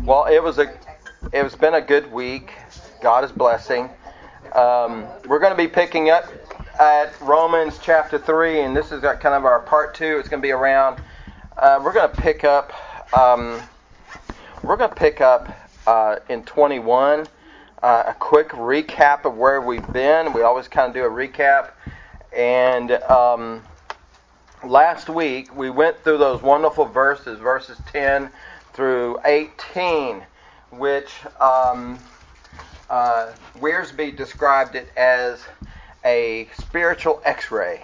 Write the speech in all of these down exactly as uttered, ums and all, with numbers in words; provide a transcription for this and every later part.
Well, it was a, it's been a good week. God is blessing. Um, we're going to be picking up at Romans chapter three, and this is kind of our part two. It's going to be around. Uh, we're going to pick up. Um, we're going to pick up uh, in twenty-one. Uh, a quick recap of where we've been. We always kind of do a recap. And um, last week we went through those wonderful verses, verses ten through eighteen, which um, uh, Wiersbe described it as a spiritual X-ray.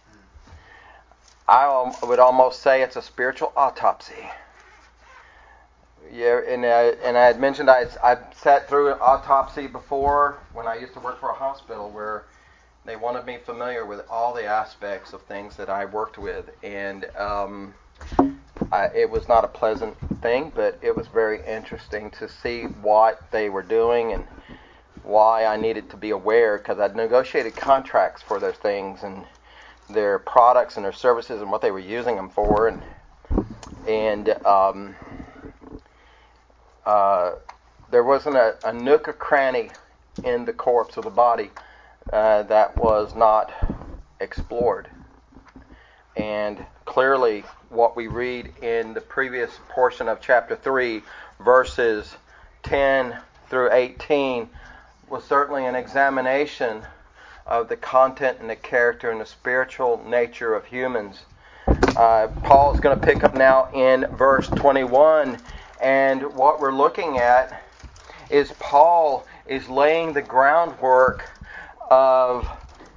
I would almost say it's a spiritual autopsy. Yeah, and I, and I had mentioned I I sat through an autopsy before when I used to work for a hospital where they wanted me familiar with all the aspects of things that I worked with, and um, I, it was not a pleasant thing, but it was very interesting to see what they were doing and why I needed to be aware, because I'd negotiated contracts for those things and their products and their services and what they were using them for, and and um, uh, there wasn't a, a nook or cranny in the corpse of the body uh, that was not explored. And clearly what we read in the previous portion of chapter three, verses ten through eighteen, was certainly an examination of the content and the character and the spiritual nature of humans. Uh, Paul is going to pick up now in verse twenty-one, and what we're looking at is Paul is laying the groundwork of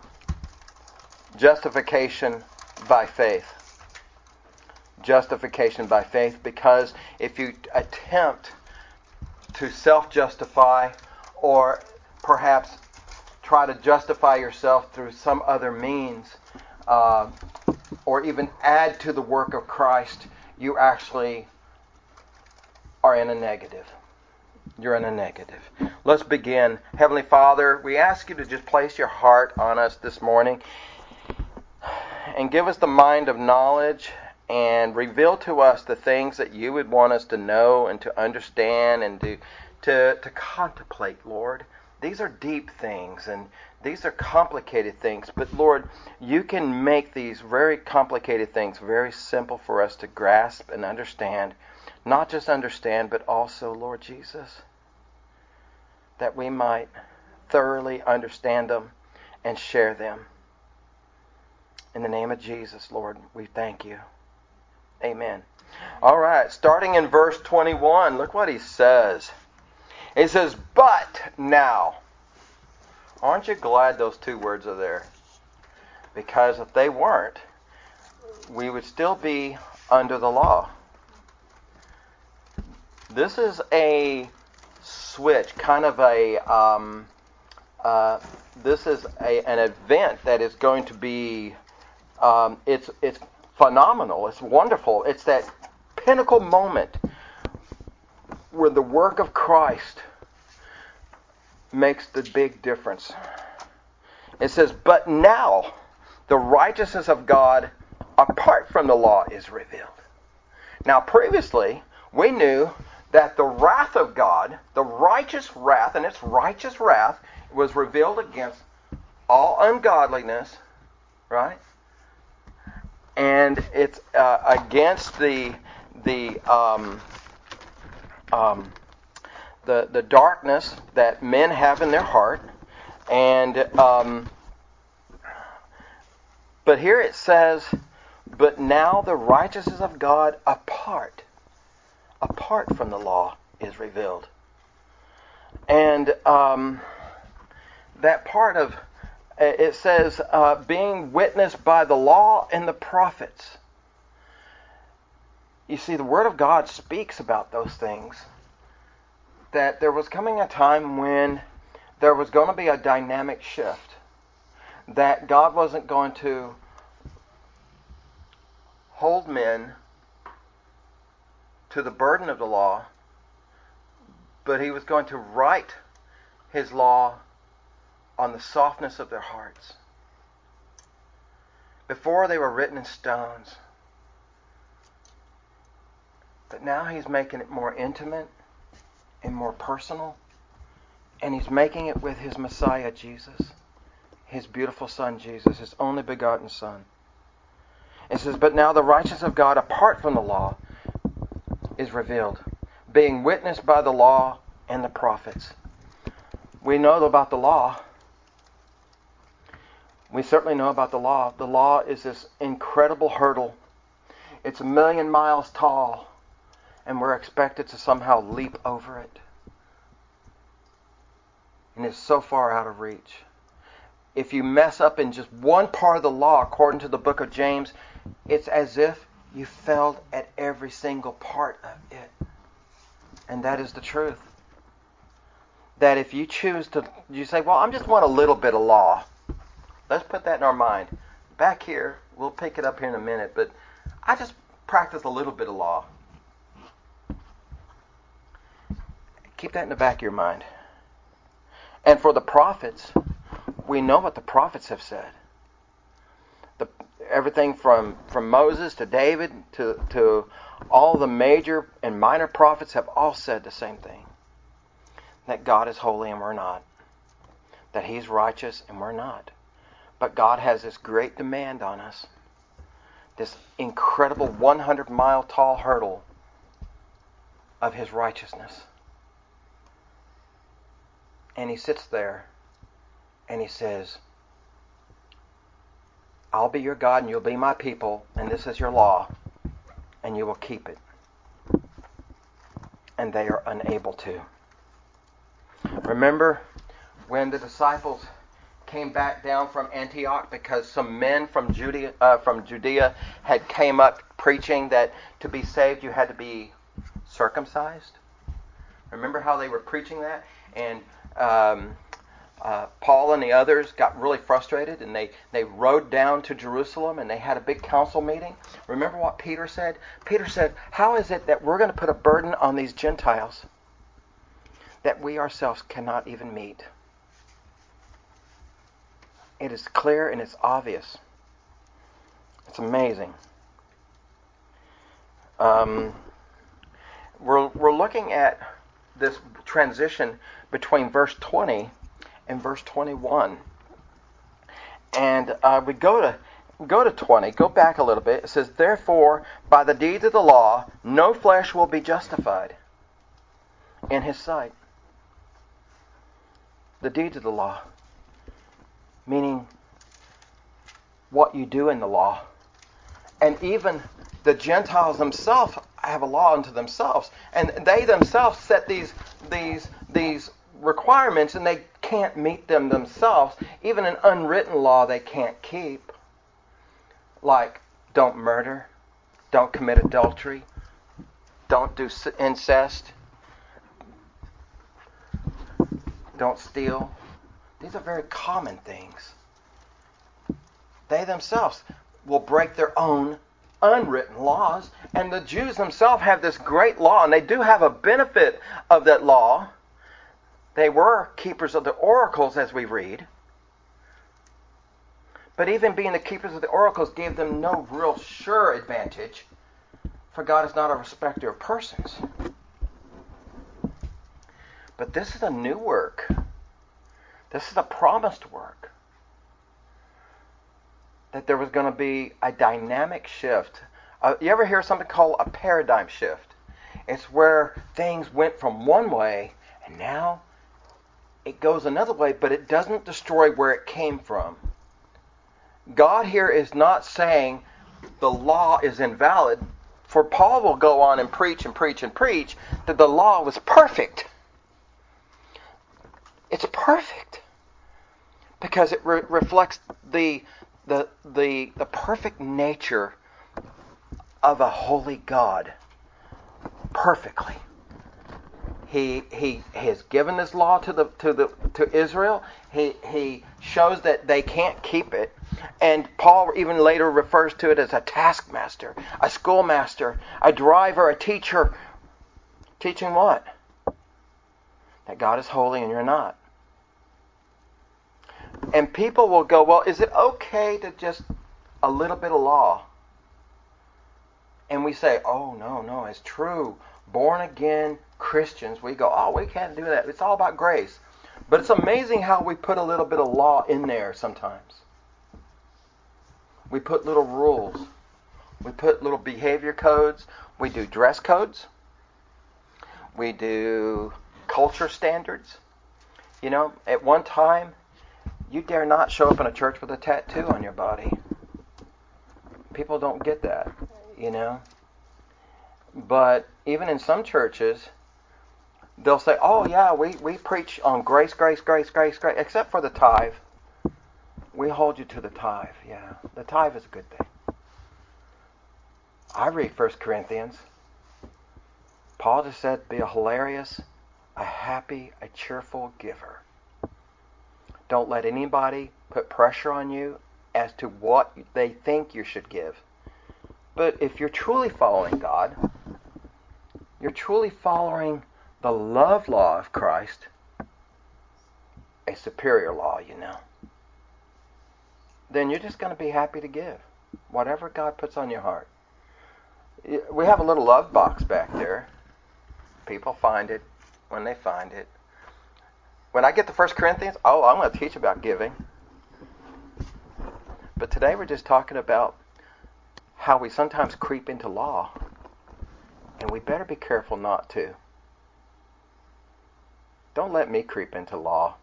justification by faith. Justification by faith, because if you attempt to self-justify or perhaps try to justify yourself through some other means, uh, or even add to the work of Christ, you actually are in a negative. You're in a negative. Let's begin. Heavenly Father, we ask you to just place your heart on us this morning and give us the mind of knowledge and reveal to us the things that you would want us to know and to understand and to, to, to contemplate, Lord. These are deep things and these are complicated things, but Lord, you can make these very complicated things very simple for us to grasp and understand. Not just understand, but also, Lord Jesus, that we might thoroughly understand them and share them. In the name of Jesus, Lord, we thank you. Amen. All right, starting in verse twenty-one, look what he says. He says, but now. Aren't you glad those two words are there? Because if they weren't, we would still be under the law. This is a switch, kind of a, um, uh, this is a, an event that is going to be, um, it's it's phenomenal, it's wonderful. It's that pinnacle moment where the work of Christ makes the big difference. It says, but now the righteousness of God apart from the law is revealed. Now previously, we knew that the wrath of God, the righteous wrath, and its righteous wrath, was revealed against all ungodliness, right? And it's uh, against the the um, um, the the darkness that men have in their heart, and um, but here it says, but now the righteousness of God apart. apart from the law is revealed. And um, that part of, it says, uh, being witnessed by the law and the prophets. You see, the Word of God speaks about those things. That there was coming a time when there was going to be a dynamic shift. That God wasn't going to hold men to the burden of the law, but he was going to write his law on the softness of their hearts. Before they were written in stones, but now he's making it more intimate and more personal. And He's making it with His Messiah, Jesus. His beautiful Son, Jesus, His only begotten Son. It says, but now the righteousness of God apart from the law is revealed, being witnessed by the law and the prophets. We know about the law. We certainly know about the law. The law is this incredible hurdle. It's a million miles tall, and we're expected to somehow leap over it. And it's so far out of reach. If you mess up in just one part of the law, according to the book of James, it's as if you failed at every single part of it. And that is the truth. That if you choose to, you say, well, I just want a little bit of law. Let's put that in our mind. Back here, we'll pick it up here in a minute, but I just practice a little bit of law. Keep that in the back of your mind. And for the prophets, we know what the prophets have said. The, everything from, from Moses to David to, to all the major and minor prophets have all said the same thing. That God is holy and we're not. That He's righteous and we're not. But God has this great demand on us. This incredible one hundred mile tall hurdle of His righteousness. And He sits there and He says, I'll be your God and you'll be my people, and this is your law, and you will keep it. And they are unable to. Remember when the disciples came back down from Antioch because some men from Judea, uh, from Judea had came up preaching that to be saved you had to be circumcised? Remember how they were preaching that? And um, uh, Paul and the others got really frustrated, and they, they rode down to Jerusalem and they had a big council meeting. Remember what Peter said? Peter said, how is it that we're going to put a burden on these Gentiles that we ourselves cannot even meet? It is clear and it's obvious. It's amazing. Um, we're we're looking at this transition between verse twenty and verse twenty-one, and uh, we go to go to twenty. Go back a little bit. It says, "Therefore, by the deeds of the law, no flesh will be justified in His sight." The deeds of the law. Meaning what you do in the law. And even the Gentiles themselves have a law unto themselves. And they themselves set these these these requirements, and they can't meet them themselves. Even an unwritten law they can't keep. Like, don't murder, don't commit adultery, don't do incest, don't steal. These are very common things. They themselves will break their own unwritten laws. And the Jews themselves have this great law, and they do have a benefit of that law. They were keepers of the oracles, as we read. But even being the keepers of the oracles gave them no real sure advantage, for God is not a respecter of persons. But this is a new work. This is a promised work. That there was going to be a dynamic shift. Uh, you ever hear something called a paradigm shift? It's where things went from one way and now it goes another way, but it doesn't destroy where it came from. God here is not saying the law is invalid, for Paul will go on and preach and preach and preach that the law was perfect. It's perfect. Because it re- reflects the, the the the perfect nature of a holy God perfectly. He he has given this law to the to the to Israel. He he shows that they can't keep it, and Paul even later refers to it as a taskmaster, a schoolmaster, a driver, a teacher. Teaching what? That God is holy and you're not. And people will go, well, is it okay to just a little bit of law? And we say, oh, no, no, it's true. Born again Christians, we go, oh, we can't do that. It's all about grace. But it's amazing how we put a little bit of law in there sometimes. We put little rules. We put little behavior codes. We do dress codes. We do culture standards. You know, at one time, you dare not show up in a church with a tattoo on your body. People don't get that, you know. But even in some churches, they'll say, oh yeah, we, we preach on grace, grace, grace, grace, grace, except for the tithe. We hold you to the tithe, yeah. The tithe is a good thing. I read First Corinthians. Paul just said, be a hilarious, a happy, a cheerful giver. Don't let anybody put pressure on you as to what they think you should give. But if you're truly following God, you're truly following the love law of Christ, a superior law, you know, then you're just going to be happy to give whatever God puts on your heart. We have a little love box back there. People find it when they find it. When I get to First Corinthians, oh, I'm going to teach about giving. But today we're just talking about how we sometimes creep into law, and we better be careful not to. Don't let me creep into law.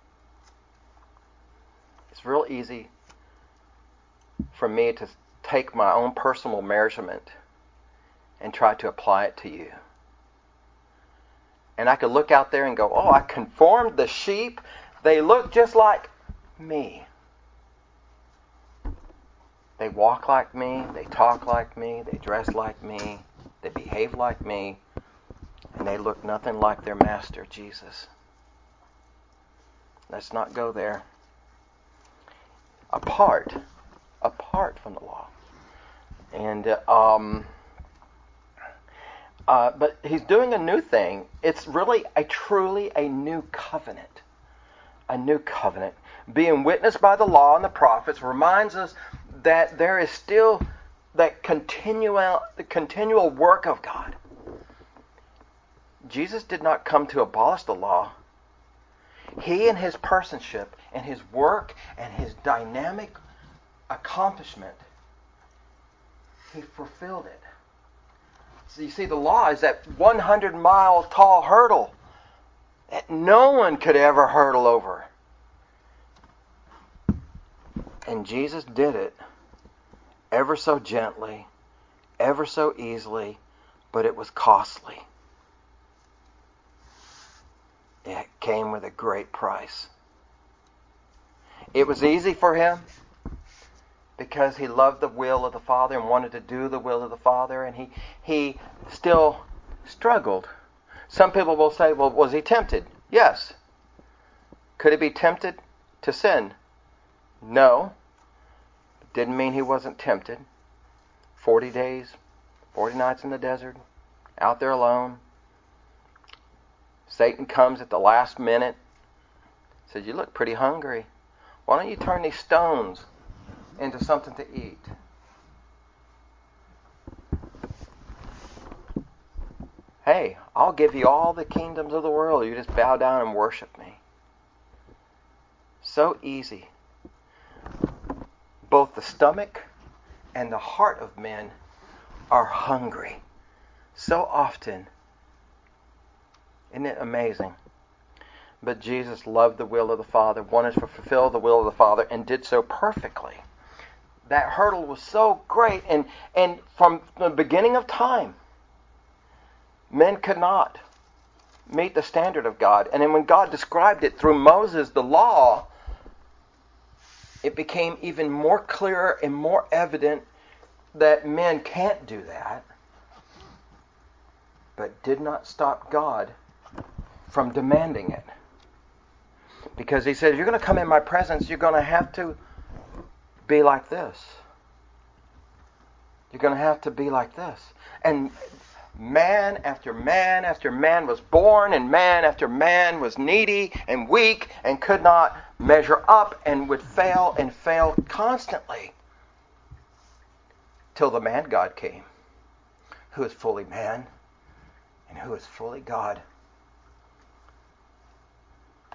It's real easy for me to take my own personal measurement and try to apply it to you. And I could look out there and go, oh, I conformed the sheep. They look just like me. They walk like me. They talk like me. They dress like me. They behave like me. And they look nothing like their master, Jesus. Let's not go there. Apart. Apart from the law. And, uh, um... Uh, but he's doing a new thing. It's really a truly a new covenant. A new covenant. Being witnessed by the law and the prophets reminds us that there is still that continual, the continual work of God. Jesus did not come to abolish the law. He and his personship and his work and his dynamic accomplishment, he fulfilled it. So you see, the law is that one hundred mile tall hurdle that no one could ever hurdle over. And Jesus did it ever so gently, ever so easily, but it was costly. It came with a great price. It was easy for him because he loved the will of the Father and wanted to do the will of the Father, and he he still struggled. Some people will say, well, was he tempted? Yes. Could he be tempted to sin? No. Didn't mean he wasn't tempted. Forty days, forty nights in the desert, out there alone. Satan comes at the last minute, says, you look pretty hungry. Why don't you turn these stones into something to eat? Hey, I'll give you all the kingdoms of the world. You just bow down and worship me. So easy. Both the stomach and the heart of men are hungry. So often. Isn't it amazing? But Jesus loved the will of the Father, wanted to fulfill the will of the Father, and did so perfectly. That hurdle was so great, and, and from the beginning of time, men could not meet the standard of God. And then when God described it through Moses, the law, it became even more clear and more evident that men can't do that, but did not stop God from demanding it. Because he said, if you're going to come in my presence, you're going to have to be like this. You're going to have to be like this. And man after man after man was born, and man after man was needy and weak and could not measure up and would fail and fail constantly. Till the man God came, who is fully man and who is fully God.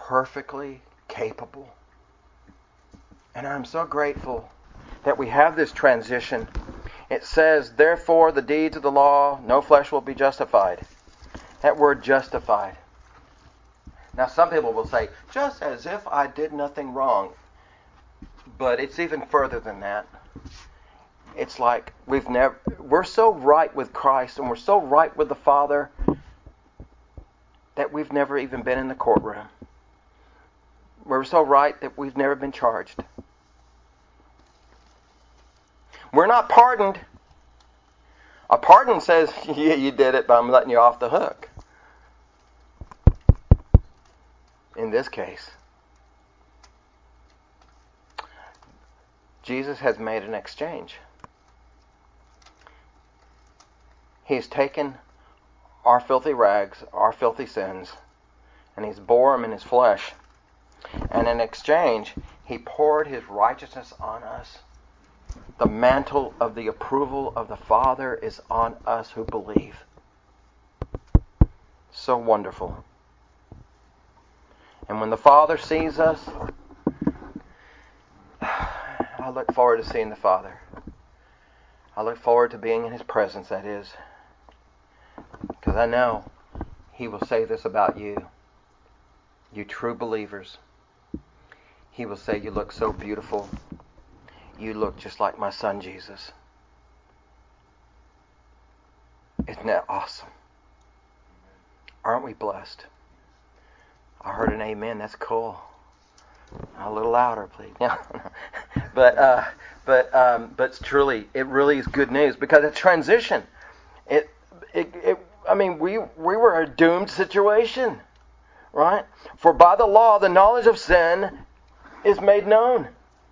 perfectly capable. And I'm so grateful that we have this transition. It says, therefore, the deeds of the law, no flesh will be justified. That word justified. Now, some people will say, just as if I did nothing wrong. But it's even further than that. It's like we've never, we're so right with Christ and we're so right with the Father that we've never even been in the courtroom. We're so right that we've never been charged. We're not pardoned. A pardon says, yeah, you did it, but I'm letting you off the hook. In this case, Jesus has made an exchange. He's taken our filthy rags, our filthy sins, and He's bore them in His flesh. And in exchange, He poured His righteousness on us. The mantle of the approval of the Father is on us who believe. So wonderful. And when the Father sees us, I look forward to seeing the Father. I look forward to being in His presence, that is. Because I know He will say this about you. You true believers. He will say, you look so beautiful. You look just like my son Jesus. Isn't that awesome? Aren't we blessed? I heard an amen. That's cool. A little louder, please. No, no. But uh, but um, but truly, it really is good news because it's transition. It it it. I mean, we we were a doomed situation, right? For by the law, the knowledge of sin is made known.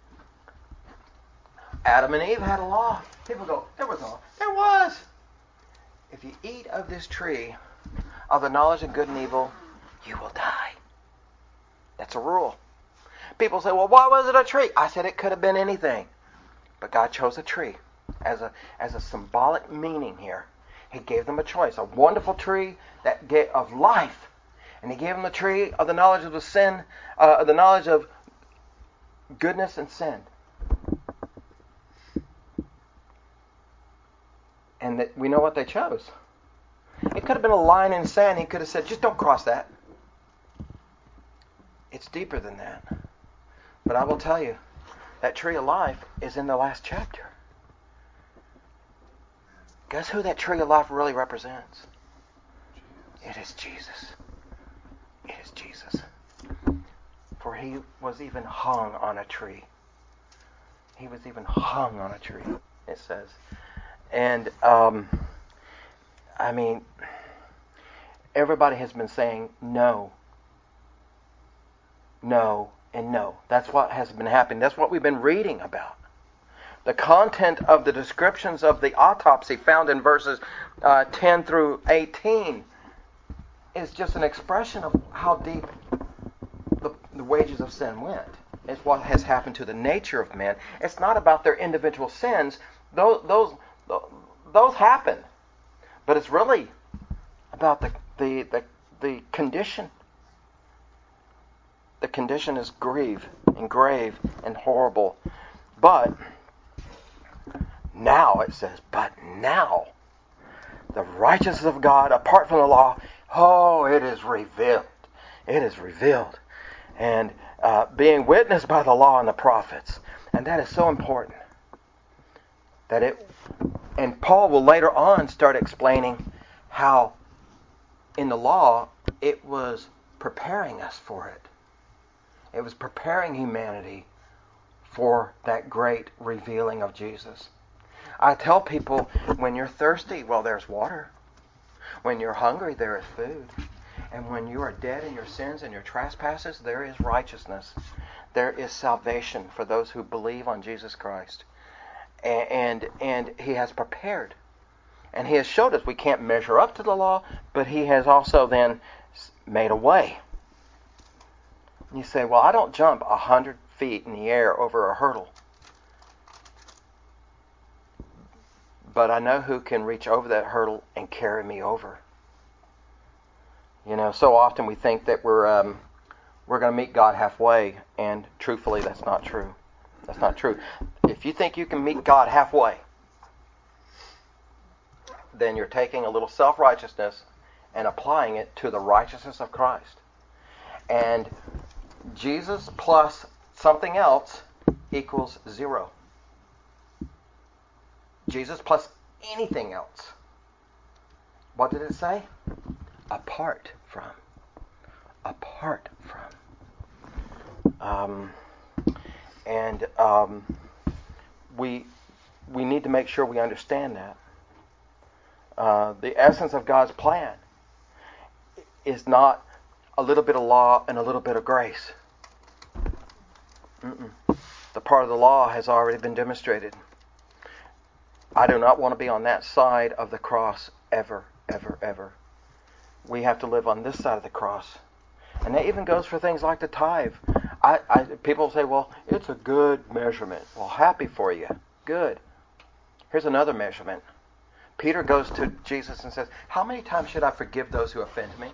Adam and Eve had a law. People go, there was a law. There was. If you eat of this tree of the knowledge of good and evil, you will die. That's a rule. People say, well, why was it a tree? I said it could have been anything. But God chose a tree as a as a symbolic meaning here. He gave them a choice, a wonderful tree that gave, of life. And He gave them the tree of the knowledge of the sin, uh, the knowledge of goodness and sin. And that we know what they chose. It could have been a line in the sand. He could have said, just don't cross that. It's deeper than that. But I will tell you, that tree of life is in the last chapter. Guess who that tree of life really represents? It is Jesus. It is Jesus. For He was even hung on a tree. He was even hung on a tree, it says. And, um, I mean, everybody has been saying no, no, and no. That's what has been happening. That's what we've been reading about. The content of the descriptions of the autopsy found in verses uh, ten through eighteen is just an expression of how deep the, the wages of sin went. It's what has happened to the nature of men. It's not about their individual sins. Those, those, those happen. But it's really about the, the, the, the condition. The condition is grieve and grave and horrible. But now, it says, but now, the righteousness of God, apart from the law, oh, it is revealed. It is revealed. And uh, being witnessed by the law and the prophets. And that is so important. That it, and Paul will later on start explaining how in the law it was preparing us for it. It was preparing humanity for that great revealing of Jesus. I tell people, when you're thirsty, well, there's water. When you're hungry, there is food. And when you are dead in your sins and your trespasses, there is righteousness. There is salvation for those who believe on Jesus Christ. And, and, and He has prepared. And He has showed us we can't measure up to the law, but He has also then made a way. You say, well, I don't jump a hundred feet in the air over a hurdle. But I know who can reach over that hurdle and carry me over. You know, so often we think that we're um, we're going to meet God halfway, and truthfully, that's not true. That's not true. If you think you can meet God halfway, then you're taking a little self-righteousness and applying it to the righteousness of Christ. And Jesus plus something else equals zero. Jesus plus anything else. What did it say? Apart from. Apart from. Um, and um, we we need to make sure we understand that. Uh, the essence of God's plan is not a little bit of law and a little bit of grace. Mm-mm. The part of the law has already been demonstrated. I do not want to be on that side of the cross ever, ever, ever. We have to live on this side of the cross. And that even goes for things like the tithe. I, I, people say, well, it's a good measurement. Well, happy for you. Good. Here's another measurement. Peter goes to Jesus and says, how many times should I forgive those who offend me?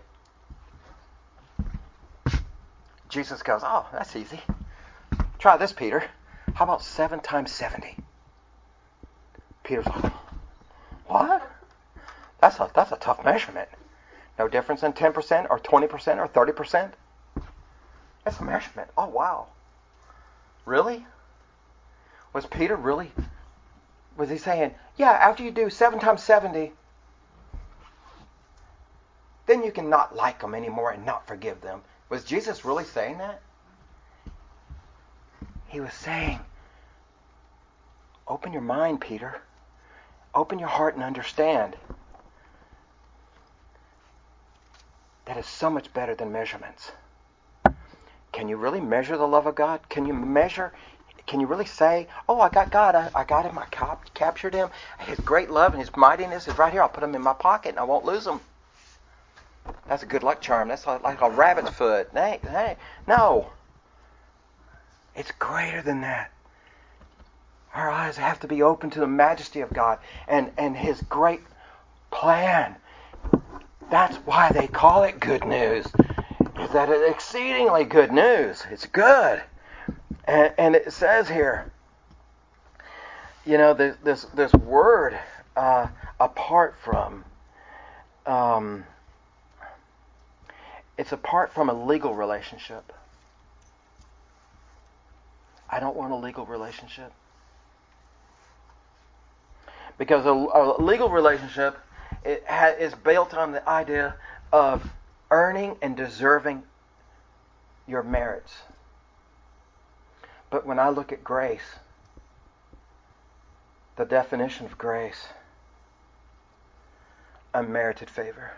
Jesus goes, oh, that's easy. Try this, Peter. How about seven times seventy? Peter's like, what? That's a, that's a tough measurement. No difference in ten percent or twenty percent or thirty percent? That's a measurement. Oh, wow. Really? Was Peter really... Was he saying, yeah, after you do seven times seventy, then you can not like them anymore and not forgive them? Was Jesus really saying that? He was saying, open your mind, Peter. Open your heart and understand that it's so much better than measurements. Can you really measure the love of God? Can you measure... Can you really say, oh, I got God, I, I got him, I cap- captured him. His great love and his mightiness is right here. I'll put him in my pocket and I won't lose him. That's a good luck charm. That's like a rabbit's foot. Hey, hey, no. It's greater than that. Our eyes have to be open to the majesty of God and, and his great plan. That's why they call it good news. Is that it's exceedingly good news. It's good. And, and it says here, you know, this this, this word, uh, apart from, um, it's apart from a legal relationship. I don't want a legal relationship. Because a, a legal relationship it ha, is built on the idea of earning and deserving your merits. But when I look at grace, the definition of grace, unmerited favor.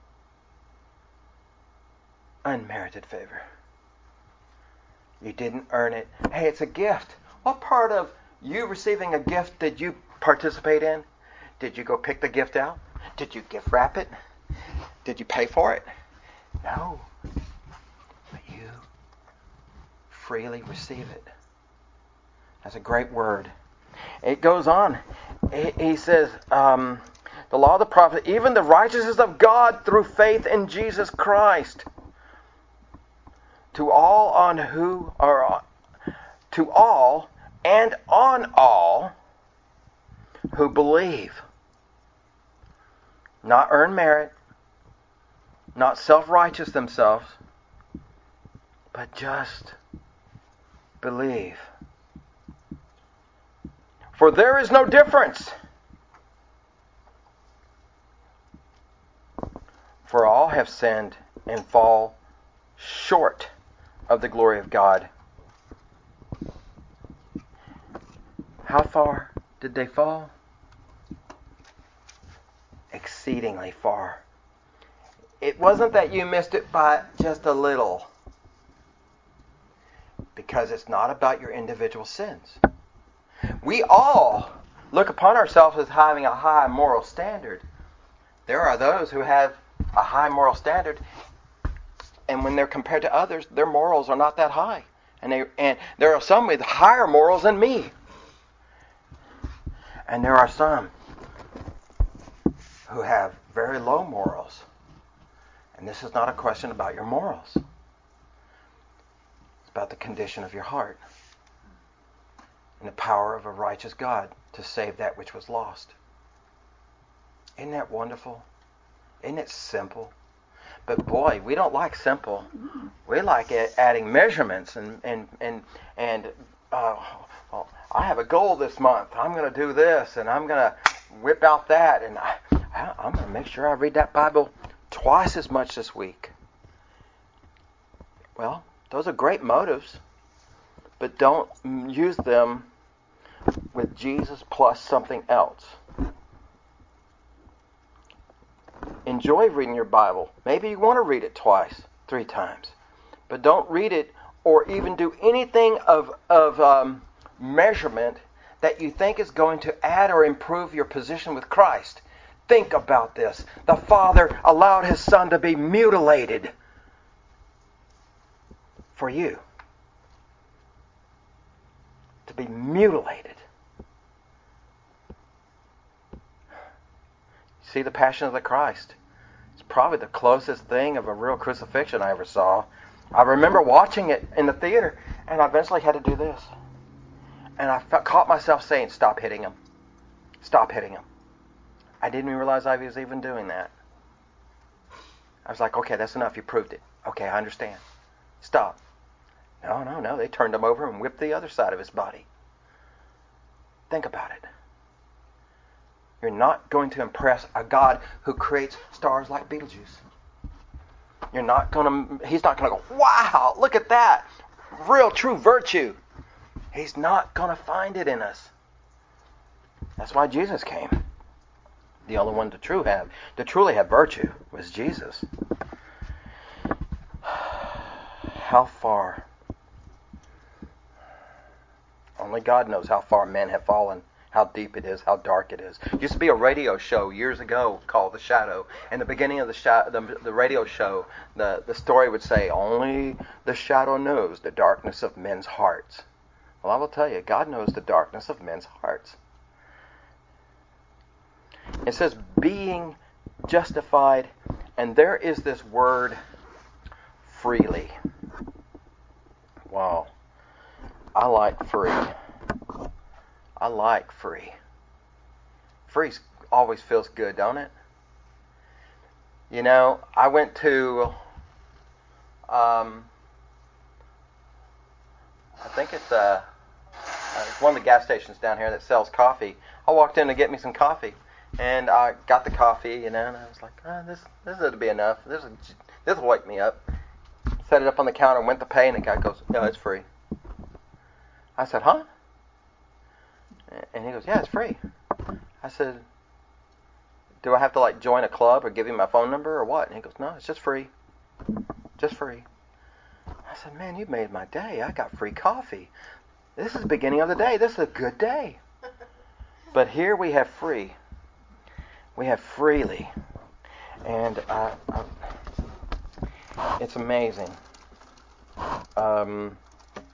Unmerited favor. You didn't earn it. Hey, it's a gift. What part of you receiving a gift did you participate in? Did you go pick the gift out? Did you gift wrap it? Did you pay for it? No. But you freely receive it. That's a great word. It goes on. He says, um, the law of the prophet, even the righteousness of God through faith in Jesus Christ, to all on who are to all and on all who believe. Not earn merit, not self-righteous themselves, but just believe. For there is no difference. For all have sinned and fall short of the glory of God. How far did they fall? Exceedingly far. It wasn't that you missed it by just a little. Because it's not about your individual sins. We all look upon ourselves as having a high moral standard. There are those who have a high moral standard, and when they're compared to others, their morals are not that high. And they and there are some with higher morals than me. And there are some who have very low morals. And this is not a question about your morals. about the condition of your heart and the power of a righteous God to save that which was lost. Isn't that wonderful? Isn't it simple? But boy, we don't like simple. We like adding measurements and and and and uh, well, I have a goal this month. I'm going to do this, and I'm going to whip out that, and I, I'm going to make sure I read that Bible twice as much this week. Well, those are great motives, but don't use them with Jesus plus something else. Enjoy reading your Bible. Maybe you want to read it twice, three times, but don't read it or even do anything of of um, measurement that you think is going to add or improve your position with Christ. Think about this. The Father allowed His Son to be mutilated for you. To be mutilated. See the Passion of the Christ. It's probably the closest thing of a real crucifixion I ever saw. I remember watching it in the theater, and I eventually had to do this. And I felt, caught myself saying, stop hitting him. Stop hitting him. I didn't even realize I was even doing that. I was like, okay, that's enough. You proved it. Okay, I understand. Stop. No, no, no. They turned him over and whipped the other side of his body. Think about it. You're not going to impress a God who creates stars like Betelgeuse. You're not going to, He's not going to go, wow, look at that. Real, true virtue. He's not going to find it in us. That's why Jesus came. The only one to true have, to truly have virtue was Jesus. How far? Only God knows how far men have fallen, how deep it is, how dark it is. Used to be a radio show years ago called The Shadow. In the beginning of the, sha- the, the radio show, the, the story would say, only the shadow knows the darkness of men's hearts. Well, I will tell you, God knows the darkness of men's hearts. It says, being justified, and there is this word, freely. Wow. I like free. I like free. Free always feels good, don't it? You know, I went to, um, I think it's, uh, it's one of the gas stations down here that sells coffee. I walked in to get me some coffee, and I got the coffee, you know, and I was like, oh, this this will be enough. This will, this will wake me up. Set it up on the counter, went to pay, and the guy goes, no, it's free. I said, huh? And he goes, yeah, it's free. I said, do I have to like join a club or give him my phone number or what? And he goes, no, it's just free. Just free. I said, man, you made my day. I got free coffee. This is the beginning of the day. This is a good day. But here we have free. We have freely. And uh, uh, it's amazing. Um,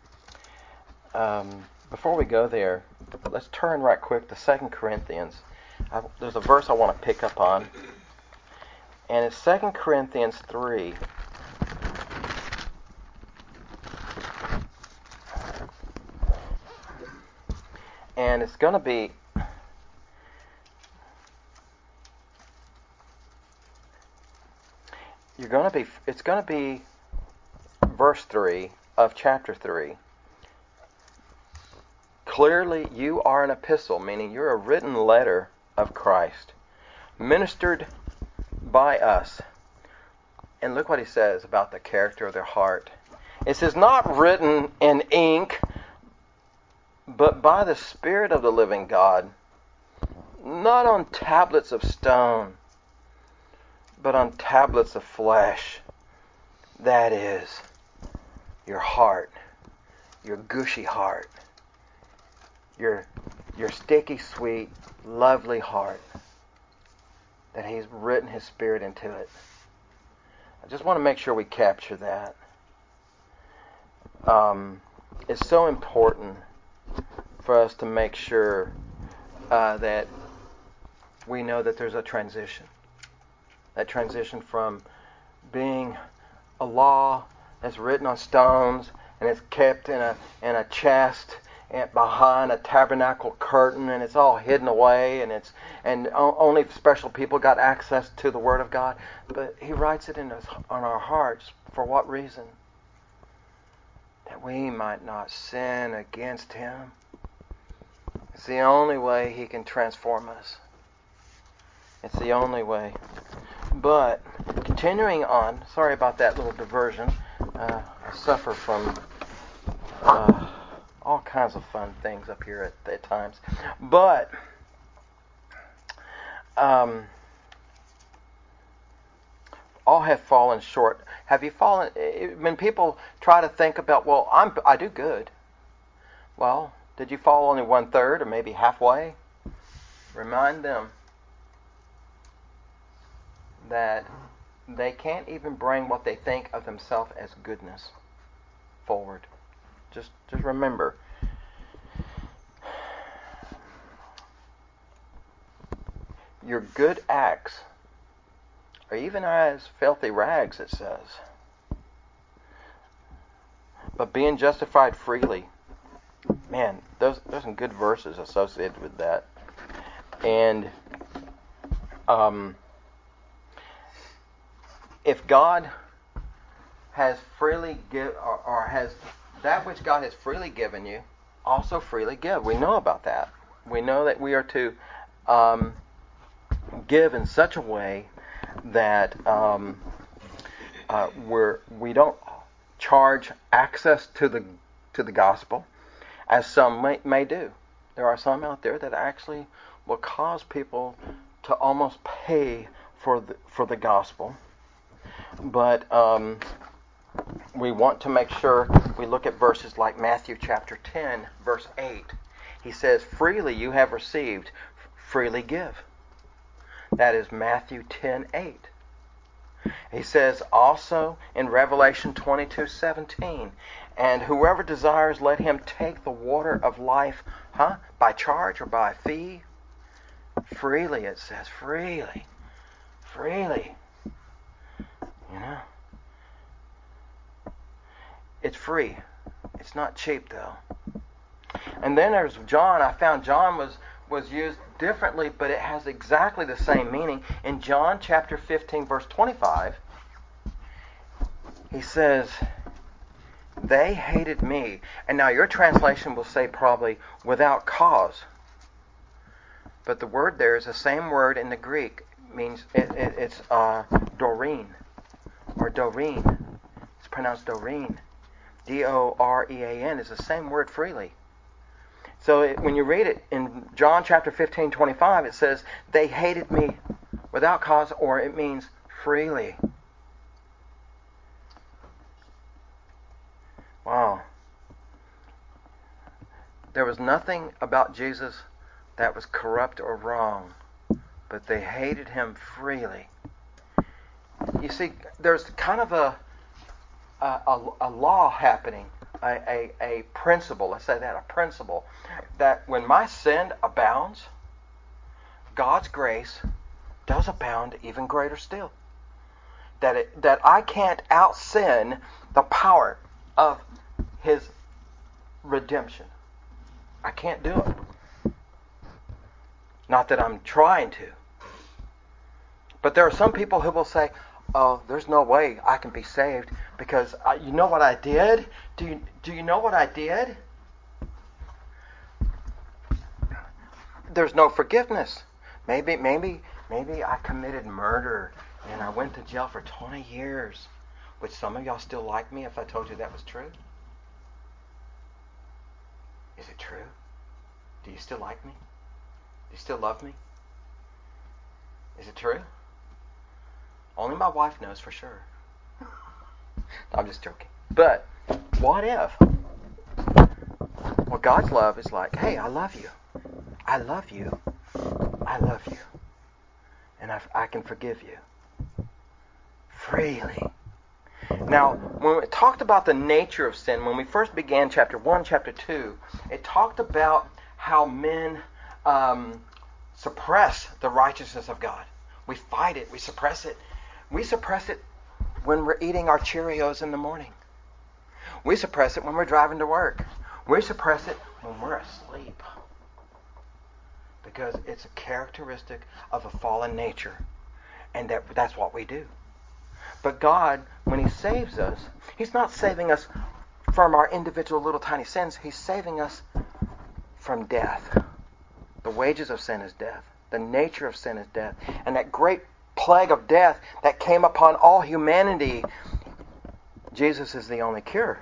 um, before we go there, let's turn right quick to Second Corinthians. I, there's a verse I want to pick up on. And it's Second Corinthians three. And it's going to be you're going to be it's going to be verse three of chapter three. Clearly you are an epistle, meaning you're a written letter of Christ, ministered by us. And look what he says about the character of their heart. It says, not written in ink, but by the Spirit of the living God, not on tablets of stone, but on tablets of flesh. That is your heart, your gushy heart, your your sticky, sweet, lovely heart that He's written His Spirit into it. I just want to make sure we capture that. Um, it's so important for us to make sure uh, that we know that there's a transition. That transition from being a law that's written on stones and it's kept in a in a chest and behind a tabernacle curtain, and it's all hidden away, and it's and only special people got access to the Word of God. But He writes it in his, on our hearts. For what reason? That we might not sin against Him. It's the only way He can transform us. It's the only way. But continuing on, sorry about that little diversion. Uh, I suffer from uh, all kinds of fun things up here at, at times. But um, all have fallen short. Have you fallen? When people try to think about, well, I'm I do good. Well, did you fall only one third or maybe halfway? Remind them that they can't even bring what they think of themselves as goodness forward. Just, just remember. Your good acts are even as filthy rags, it says. But being justified freely. Man, there's, there's some good verses associated with that. And um, if God has freely give, or, or has that which God has freely given you, also freely give. We know about that. We know that we are to um, give in such a way that um, uh, we're we don't charge access to the to the gospel, as some may, may do. There are some out there that actually will cause people to almost pay for the for the gospel. But um, we want to make sure we look at verses like Matthew chapter ten, verse eight. He says, freely you have received, freely give. That is Matthew ten eight. He says also in Revelation twenty-two seventeen, and whoever desires, let him take the water of life, huh? By charge or by fee? Freely, it says, freely. Freely. You know? It's free. It's not cheap, though. And then there's John. I found John was, was used differently, but it has exactly the same meaning. In John chapter fifteen, verse twenty-five, he says, they hated me. And now your translation will say probably without cause. But the word there is the same word in the Greek. It means it, it, it's uh, doreen or doreen. It's pronounced doreen. D O R E A N is the same word freely. So it, when you read it in John chapter fifteen, twenty-five, it says, they hated me without cause, or it means freely. Wow. There was nothing about Jesus that was corrupt or wrong, but they hated Him freely. You see, there's kind of a a, a, a law happening, a, a, a principle, let's say that, a principle, that when my sin abounds, God's grace does abound even greater still. That it, that I can't out-sin the power of His redemption. I can't do it. Not that I'm trying to. But there are some people who will say, oh, there's no way I can be saved because I, you know what I did? Do you, do you know what I did? There's no forgiveness. Maybe, maybe, maybe I committed murder and I went to jail for twenty years. Would some of y'all still like me if I told you that was true? Is it true? Do you still like me? Do you still love me? Is it true? Only my wife knows for sure. No, I'm just joking. But what if? Well, God's love is like, hey, I love you. I love you. I love you. And I, I can forgive you. Freely. Now, when we talked about the nature of sin, when we first began chapter one, chapter two, it talked about how men um, suppress the righteousness of God. We fight it. We suppress it. We suppress it when we're eating our Cheerios in the morning. We suppress it when we're driving to work. We suppress it when we're asleep. Because it's a characteristic of a fallen nature. And that that's what we do. But God, when He saves us, He's not saving us from our individual little tiny sins. He's saving us from death. The wages of sin is death. The nature of sin is death. And that great plague of death that came upon all humanity, Jesus is the only cure.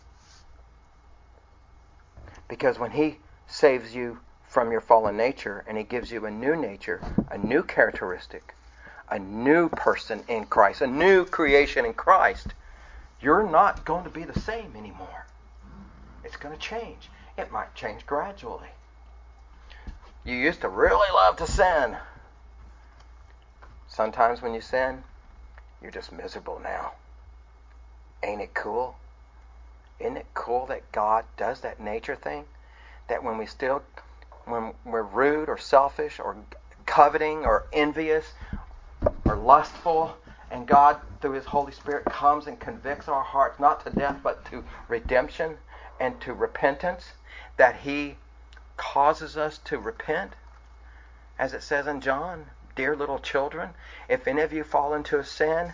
Because when He saves you from your fallen nature and He gives you a new nature, a new characteristic, a new person in Christ, a new creation in Christ, you're not going to be the same anymore. It's going to change. It might change gradually. You used to really love to sin. Sometimes when you sin, you're just miserable now. Ain't it cool? Isn't it cool that God does that nature thing? That when we still, when we're rude or selfish or coveting or envious or lustful, and God, through His Holy Spirit, comes and convicts our hearts, not to death, but to redemption and to repentance, that He causes us to repent. As it says in John, dear little children, if any of you fall into a sin,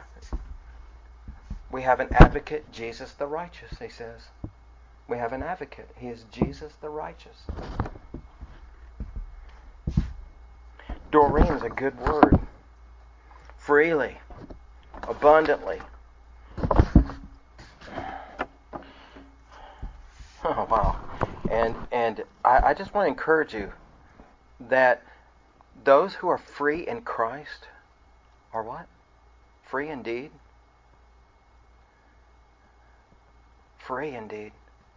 we have an advocate, Jesus the righteous, He says. We have an advocate. He is Jesus the righteous. Doreen is a good word. Freely, abundantly. Oh, wow. And and I, I just want to encourage you that those who are free in Christ are what? Free indeed. Free indeed.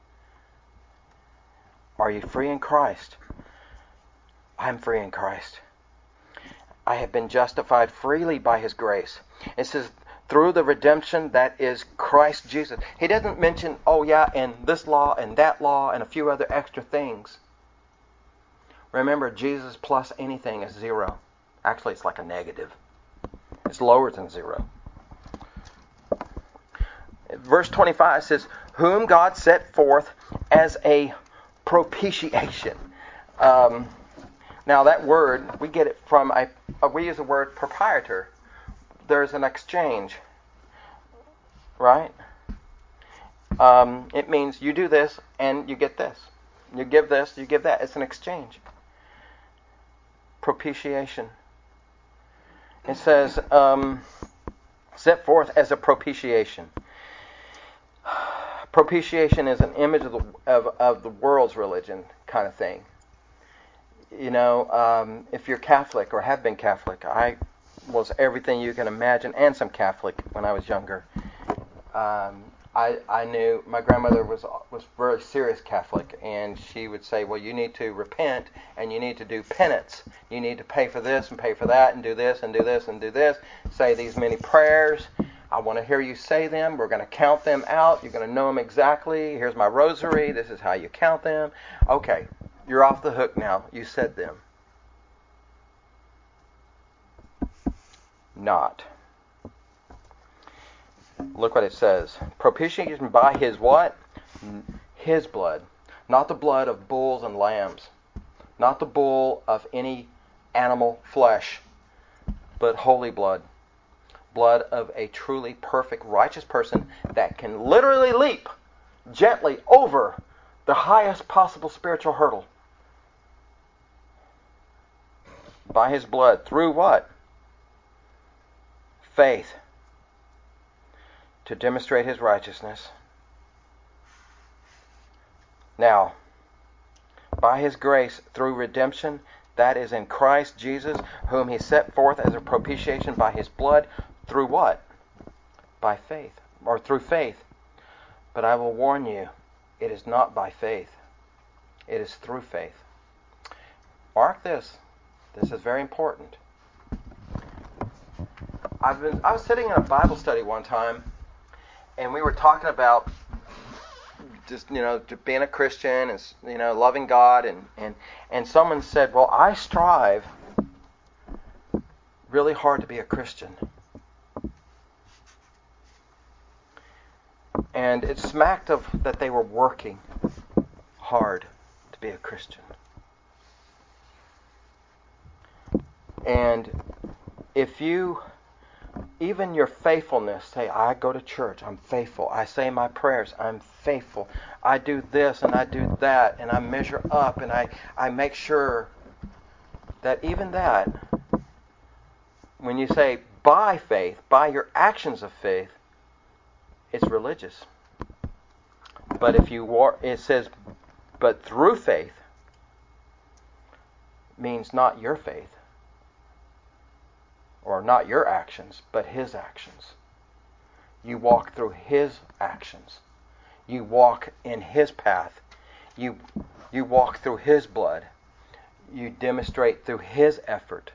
Are you free in Christ? I'm free in Christ. I have been justified freely by His grace. It says, through the redemption that is Christ Jesus. He doesn't mention, oh yeah, and this law and that law and a few other extra things. Remember, Jesus plus anything is zero. Actually, it's like a negative. It's lower than zero. Verse twenty-five says, whom God set forth as a propitiation. Um, now that word, we get it from, a, a, we use the word proprietor. There's an exchange, right? Um, it means you do this and you get this. You give this, you give that. It's an exchange. Propitiation. It says, um, set forth as a propitiation. Propitiation is an image of the, of, of the world's religion kind of thing. You know, um, if you're Catholic or have been Catholic, I was everything you can imagine and some Catholic when I was younger. Um, I I knew my grandmother was was very serious Catholic, and she would say, well, you need to repent and you need to do penance. You need to pay for this and pay for that and do this and do this and do this. Say these many prayers. I want to hear you say them. We're going to count them out. You're going to know them exactly. Here's my rosary. This is how you count them. Okay, you're off the hook now. You said them. Not. Look what it says. Propitiation by His what? His blood. Not the blood of bulls and lambs. Not the bull of any animal flesh. But holy blood. Blood of a truly perfect, righteous person that can literally leap gently over the highest possible spiritual hurdle. By His blood. Through what? Faith. To demonstrate His righteousness. Now, by His grace through redemption, that is in Christ Jesus, whom He set forth as a propitiation by His blood, through what? By faith, or through faith. But I will warn you, it is not by faith. It is through faith. Mark this. This is very important. I've been, I was sitting in a Bible study one time, and we were talking about just, you know, being a Christian and, you know, loving God, and, and, and someone said, well, I strive really hard to be a Christian. And it smacked of that they were working hard to be a Christian. And if you, even your faithfulness, say, I go to church, I'm faithful. I say my prayers, I'm faithful. I do this and I do that, and I measure up, and I, I make sure that even that, when you say by faith, by your actions of faith, it's religious. But if you war, it says, but through faith, means not your faith, or not your actions, but His actions. You walk through His actions. You walk in His path. You you walk through His blood. You demonstrate through His effort,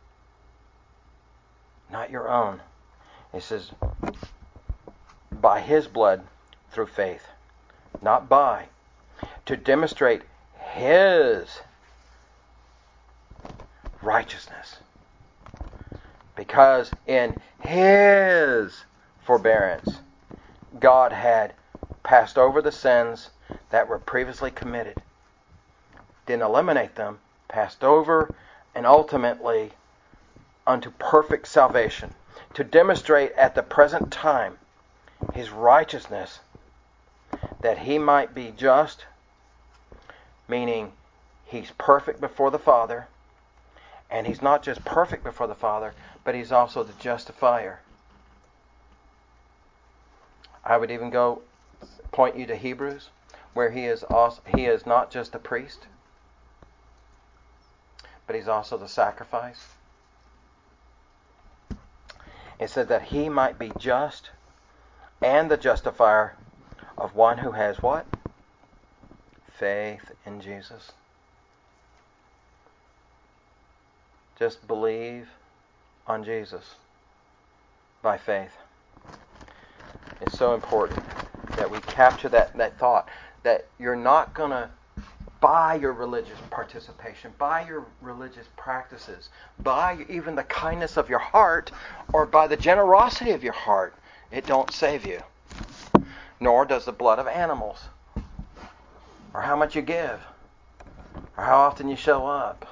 not your own. It says, by His blood through faith, not by, to demonstrate His righteousness. Because in His forbearance, God had passed over the sins that were previously committed. Didn't eliminate them, passed over, and ultimately unto perfect salvation. To demonstrate at the present time His righteousness, that He might be just, meaning He's perfect before the Father, and He's not just perfect before the Father, but He's also the justifier. I would even go point you to Hebrews, where He is also, He is not just the priest, but He's also the sacrifice. It said that He might be just and the justifier of one who has what? Faith in Jesus. Just believe on Jesus by faith. It's so important that we capture that, that thought, that you're not going to buy your religious participation, by your religious practices, by even the kindness of your heart, or by the generosity of your heart. It don't save you. Nor does the blood of animals, or how much you give, or how often you show up.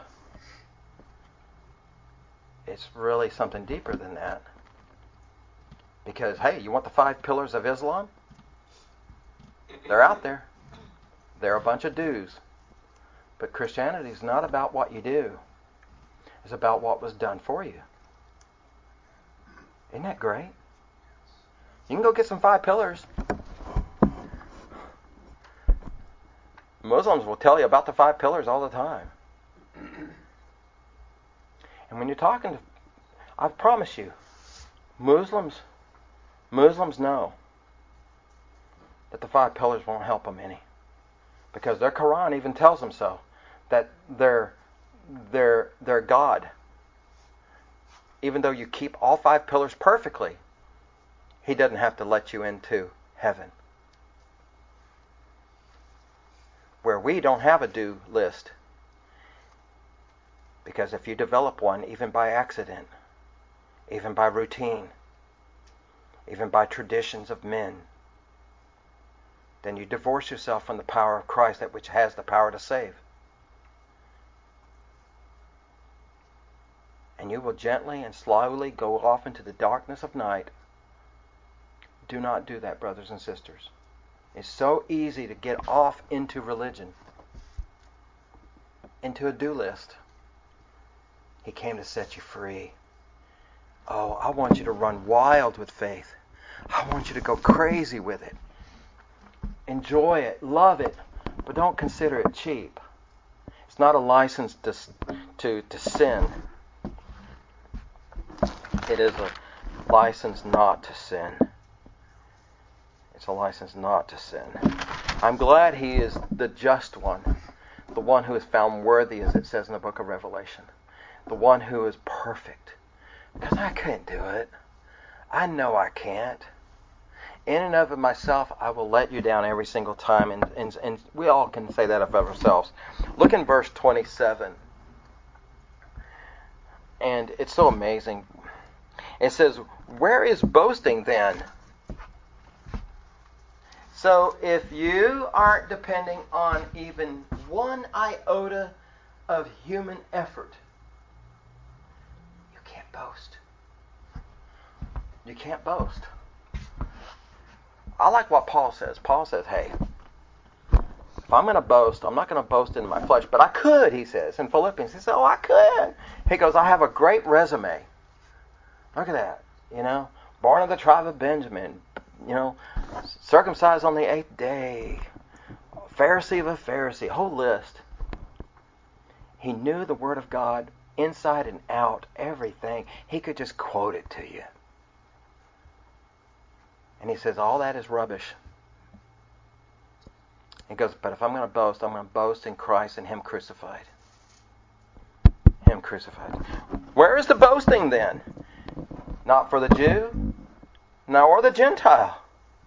It's really something deeper than that. Because, hey, you want the five pillars of Islam? They're out there. They're a bunch of do's. But Christianity is not about what you do. It's about what was done for you. Isn't that great? You can go get some five pillars. Muslims will tell you about the five pillars all the time. And when you're talking to, I promise you, Muslims, Muslims know that the five pillars won't help them any. Because their Quran even tells them so. That their, their, their God, even though you keep all five pillars perfectly, He doesn't have to let you into heaven. Where we don't have a do list. Because if you develop one, even by accident, even by routine, even by traditions of men, then you divorce yourself from the power of Christ, that which has the power to save. And you will gently and slowly go off into the darkness of night. Do not do that, brothers and sisters. It's so easy to get off into religion, into a do list. He came to set you free. Oh, I want you to run wild with faith. I want you to go crazy with it. Enjoy it, love it, but don't consider it cheap. It's not a license to to, to sin. It is a license not to sin. It's a license not to sin. I'm glad He is the just one, the one who is found worthy, as it says in the book of Revelation, the one who is perfect. Because I couldn't do it. I know I can't. In and of myself, I will let you down every single time. And, and, and we all can say that of ourselves. Look in verse twenty-seven. And it's so amazing. It says, where is boasting then? So if you aren't depending on even one iota of human effort, you can't boast. You can't boast. I like what Paul says. Paul says, hey, if I'm going to boast, I'm not going to boast in my flesh, but I could, he says, in Philippians. He says, oh, I could. He goes, I have a great resume. Look at that, you know, born of the tribe of Benjamin, you know, circumcised on the eighth day, Pharisee of a Pharisee, whole list. He knew the Word of God inside and out, everything. He could just quote it to you. And he says, all that is rubbish. He goes, but if I'm going to boast, I'm going to boast in Christ and Him crucified. Him crucified. Where is the boasting then? Not for the Jew, nor the Gentile.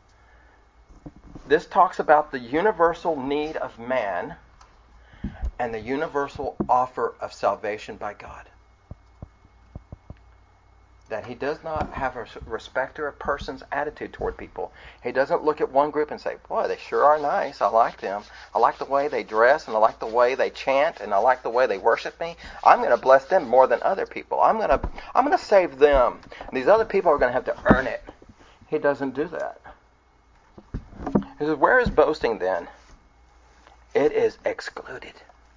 This talks about the universal need of man and the universal offer of salvation by God. That He does not have a respecter of person's attitude toward people. He doesn't look at one group and say, boy, they sure are nice. I like them. I like the way they dress, and I like the way they chant, and I like the way they worship me. I'm going to bless them more than other people. I'm going to I'm going to save them. And these other people are going to have to earn it. He doesn't do that. He says, where is boasting then? It is excluded.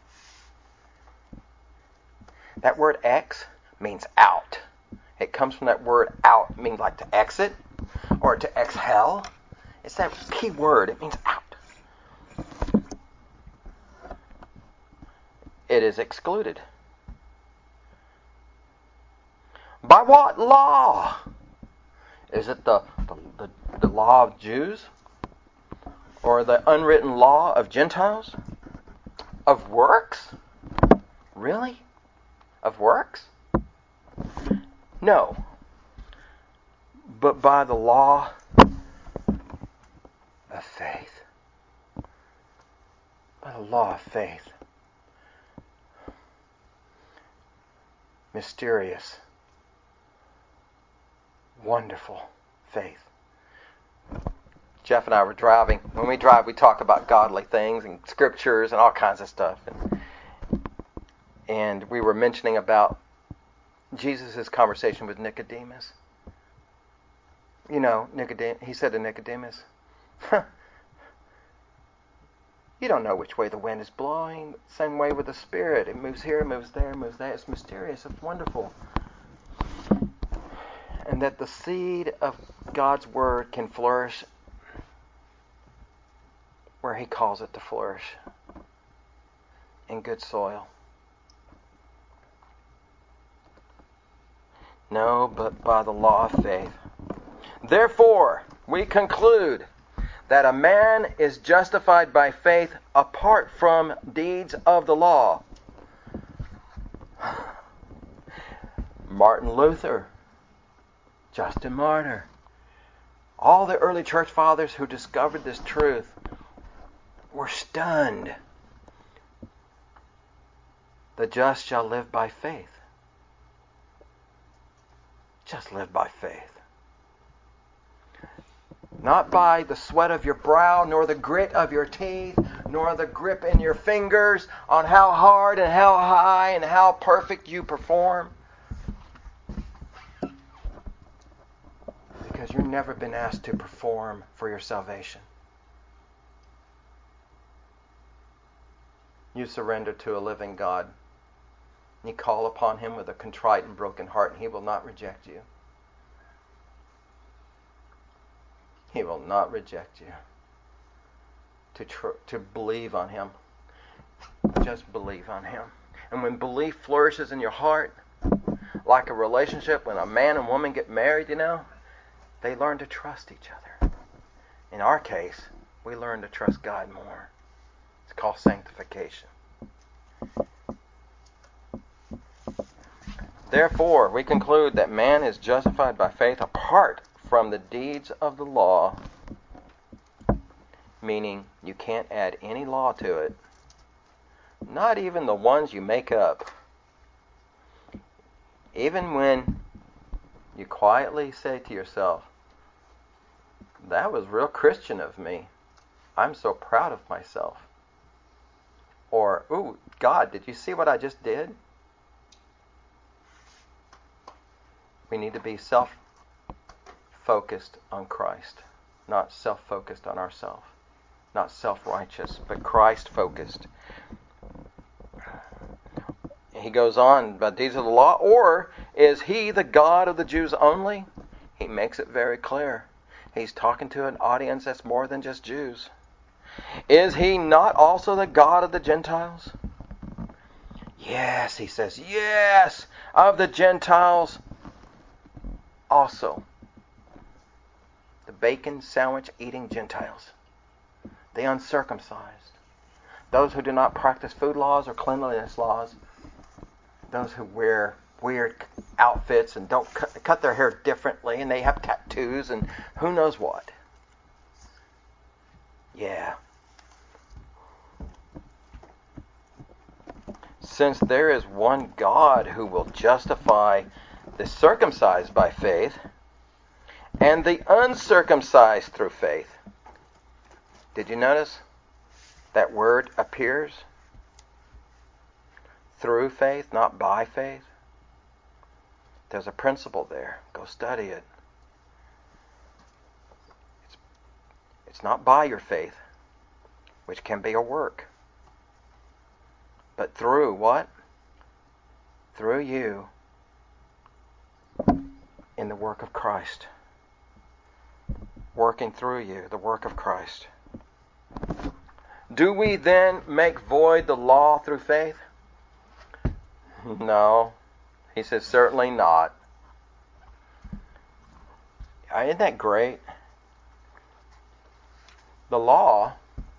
That word ex means out. It comes from that word out, means like to exit or to exhale. It's that key word. It means out. It is excluded. By what law? Is it the, the, the, the law of Jews? Or the unwritten law of Gentiles? Of works? Really? Of works? No. But by the law of faith. By the law of faith. Mysterious. Wonderful faith. Jeff and I were driving. When we drive, we talk about godly things and scriptures and all kinds of stuff. And, and we were mentioning about Jesus' conversation with Nicodemus. You know, Nicodemus, he said to Nicodemus, huh, you don't know which way the wind is blowing. Same way with the Spirit. It moves here, it moves there, it moves there. It's mysterious. It's wonderful. And that the seed of God's Word can flourish where He calls it to flourish. In good soil. No, but by the law of faith. Therefore, we conclude that a man is justified by faith apart from deeds of the law. Martin Luther, Justin Martyr, all the early church fathers who discovered this truth were stunned. The just shall live by faith. Just live by faith. Not by the sweat of your brow, nor the grit of your teeth, nor the grip in your fingers on how hard and how high and how perfect you perform. Because you've never been asked to perform for your salvation. You surrender to a living God. You call upon Him with a contrite and broken heart, and He will not reject you. He will not reject you. To tr- to believe on Him. Just believe on Him. And when belief flourishes in your heart, like a relationship, when a man and woman get married, you know, they learn to trust each other. In our case, we learn to trust God more. It's called sanctification. Therefore, we conclude that man is justified by faith apart from the deeds of the law, meaning you can't add any law to it, not even the ones you make up. Even when you quietly say to yourself, that was real Christian of me. I'm so proud of myself. Or, ooh, God, did you see what I just did? We need to be self-focused on Christ, not self-focused on ourselves. Not self-righteous, but Christ-focused. He goes on, but these are the law. Or is he the God of the Jews only? He makes it very clear. He's talking to an audience that's more than just Jews. Is he not also the God of the Gentiles? Yes, he says, yes, of the Gentiles also. The bacon sandwich eating Gentiles. The uncircumcised. Those who do not practice food laws or cleanliness laws. Those who wear weird outfits and don't cut, cut their hair differently, and they have tattoos and who knows what. Yeah. Since there is one God who will justify the circumcised by faith and the uncircumcised through faith. Did you notice that word appears? Through faith, not by faith. There's a principle there. Go study it. It's, it's not by your faith, which can be a work. But through what? Through you in the work of Christ. Working through you, the work of Christ. Do we then make void the law through faith? No. He says, certainly not. Isn't that great? The law,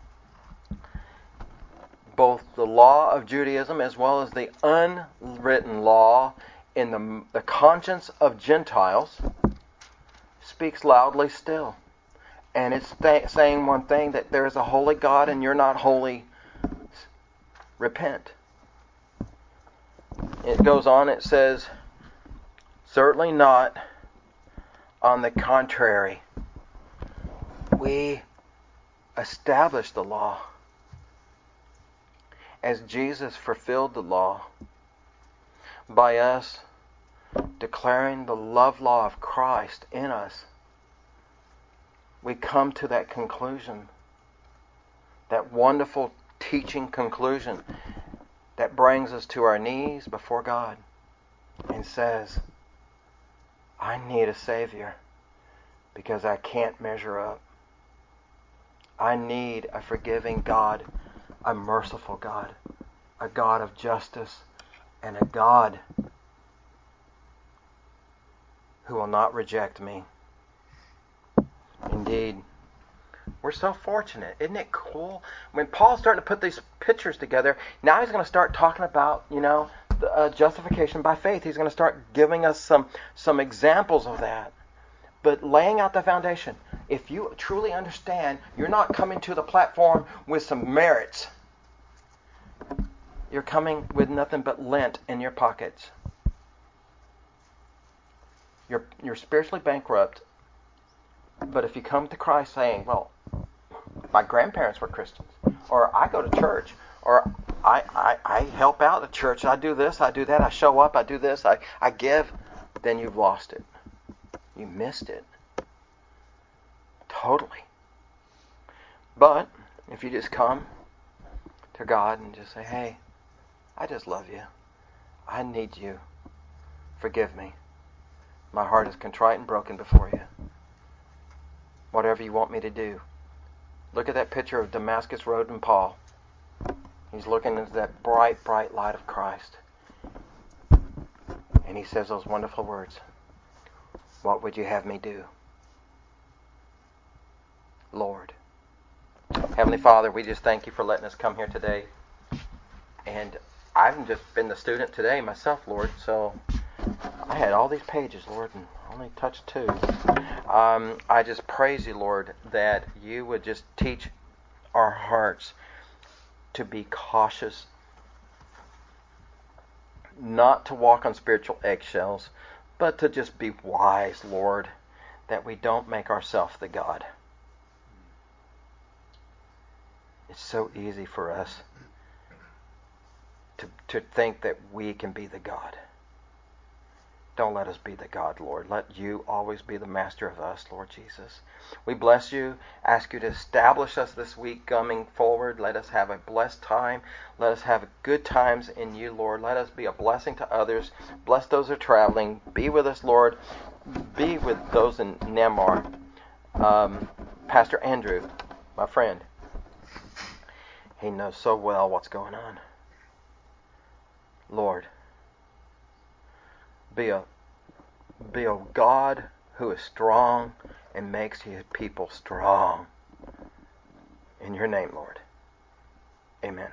both the law of Judaism as well as the unwritten law in the, the conscience of Gentiles, speaks loudly still. And it's th- saying one thing, that there is a holy God and you're not holy. Repent. It goes on, it says, certainly not. On the contrary, we establish the law as Jesus fulfilled the law by us declaring the love law of Christ in us. We come to that conclusion, that wonderful teaching conclusion that brings us to our knees before God and says, I need a Savior because I can't measure up. I need a forgiving God, a merciful God, a God of justice, and a God who will not reject me. Indeed, we're so fortunate. Isn't it cool? When Paul's starting to put these pictures together, now he's going to start talking about, you know, the, uh, justification by faith. He's going to start giving us some some examples of that. But laying out the foundation. If you truly understand, you're not coming to the platform with some merits. You're coming with nothing but lint in your pockets. You're you're spiritually bankrupt. But if you come to Christ saying, well, my grandparents were Christians, or I go to church, or I, I, I help out at church, I do this, I do that, I show up, I do this, I, I give, then you've lost it. You missed it. Totally. But if you just come to God and just say, hey, I just love you. I need you. Forgive me. My heart is contrite and broken before you. Whatever you want me to do. Look at that picture of Damascus Road and Paul. He's looking into that bright, bright light of Christ. And he says those wonderful words. What would you have me do? Lord. Heavenly Father, we just thank you for letting us come here today. And I've just been the student today myself, Lord. So I had all these pages, Lord, and only touched two. Um, I just praise you, Lord, that you would just teach our hearts to be cautious, not to walk on spiritual eggshells, but to just be wise, Lord, that we don't make ourselves the God. It's so easy for us to, to think that we can be the God. Don't let us be the God, Lord. Let you always be the master of us, Lord Jesus. We bless you, ask you to establish us this week coming forward. Let us have a blessed time. Let us have good times in you, Lord. Let us be a blessing to others. Bless those who are traveling. Be with us, Lord. Be with those in Myanmar. Um, Pastor Andrew, my friend, he knows so well what's going on. Lord, be a, be a God who is strong and makes his people strong. In your name, Lord. Amen.